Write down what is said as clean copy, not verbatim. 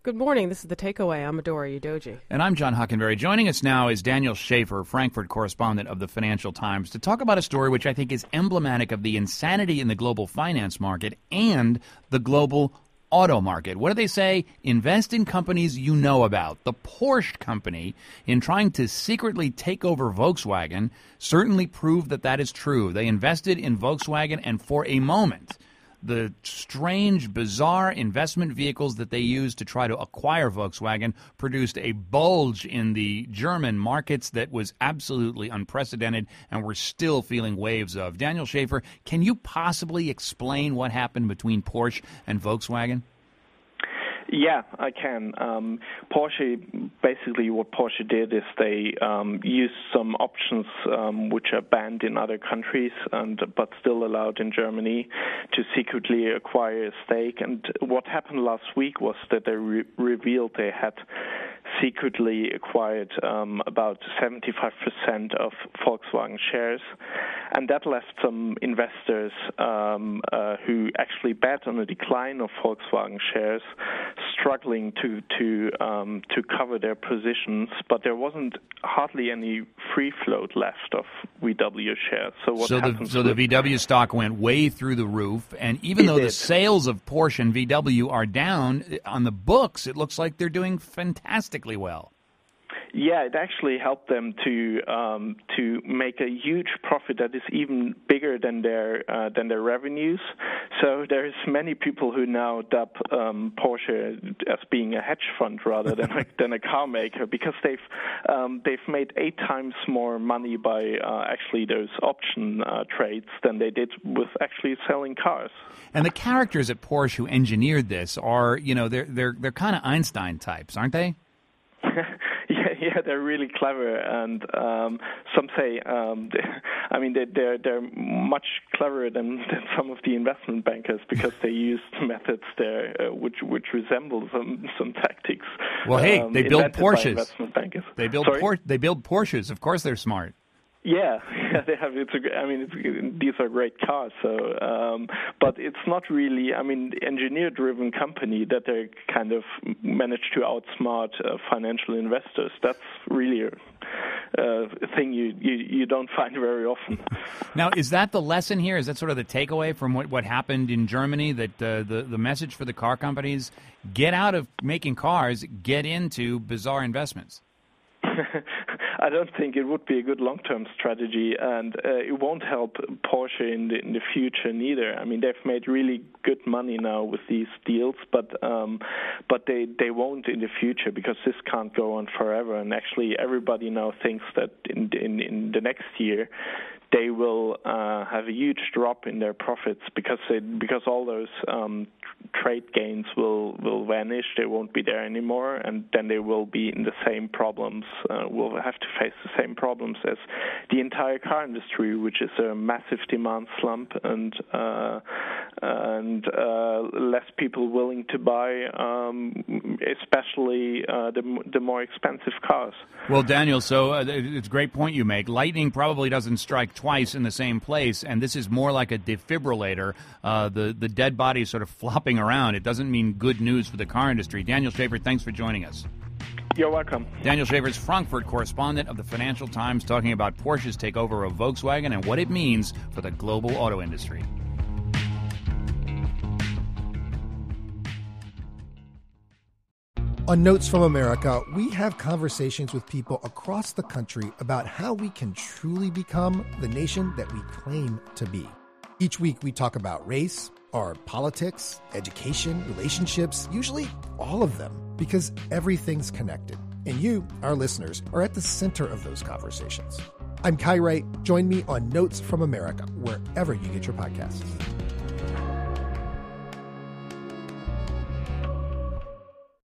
Good morning. This is The Takeaway. I'm Adora Udoji. And I'm John Hockenberry. Joining us now is Daniel Schaffer, Frankfurt correspondent of the Financial Times, to talk about a story which I think is emblematic of the insanity in the global finance market and the global auto market. What do they say? Invest in companies you know about. The Porsche company, in trying to secretly take over Volkswagen, certainly proved that that is true. They invested in Volkswagen, and for a moment, the strange, bizarre investment vehicles that they used to try to acquire Volkswagen produced a bulge in the German markets that was absolutely unprecedented, and we're still feeling waves of. Daniel Schaffer, can you possibly explain what happened between Porsche and Volkswagen? Yeah, I can. Porsche, basically what Porsche did is they used some options which are banned in other countries but still allowed in Germany to secretly acquire a stake. And what happened last week was that they revealed they had secretly acquired about 75% of Volkswagen shares. And that left some investors who actually bet on a decline of Volkswagen shares struggling to cover their positions, but there wasn't hardly any free float left of VW shares. So the VW stock went way through the roof, and even though the sales of Porsche and VW are down, on the books it looks like they're doing fantastically well. Yeah, it actually helped them to make a huge profit that is even bigger than their revenues. So there's many people who now dub Porsche as being a hedge fund rather than a car maker, because they've made 8 times more money by actually those option trades than they did with actually selling cars. And the characters at Porsche who engineered this are, they're kind of Einstein types, aren't they? Yeah, they're really clever, and some say, they're much cleverer than some of the investment bankers, because they used methods there which resemble some tactics. Well, hey, they build Porsches. Investment bankers. They build Porsches. Of course, they're smart. Yeah, they have. These are great cars. So, but it's not really. Engineer-driven company that they kind of manage to outsmart financial investors. That's really a thing you don't find very often. Now, is that the lesson here? Is that sort of the takeaway from what happened in Germany? That the message for the car companies: get out of making cars, get into bizarre investments. I don't think it would be a good long-term strategy, and it won't help Porsche in the future neither. They've made really good money now with these deals, but they won't in the future, because this can't go on forever. And actually, everybody now thinks that in the next year they will have a huge drop in their profits because all those trade gains will vanish. They won't be there anymore, and then they will be in the same problems. Will have to face the same problems as the entire car industry, which is a massive demand slump and less people willing to buy, especially the more expensive cars. Well, Daniel, so it's a great point you make. Lightning probably doesn't strike twice in the same place, and this is more like a defibrillator. The dead body is sort of flopping around. It doesn't mean good news for the car industry. Daniel Schaffer, thanks for joining us. You're welcome. Daniel Schaffer is Frankfurt correspondent of the Financial Times, talking about Porsche's takeover of Volkswagen and what it means for the global auto industry. On Notes from America, we have conversations with people across the country about how we can truly become the nation that we claim to be. Each week we talk about race, our politics, education, relationships, usually all of them, because everything's connected. And you, our listeners, are at the center of those conversations. I'm Kai Wright. Join me on Notes from America, wherever you get your podcasts.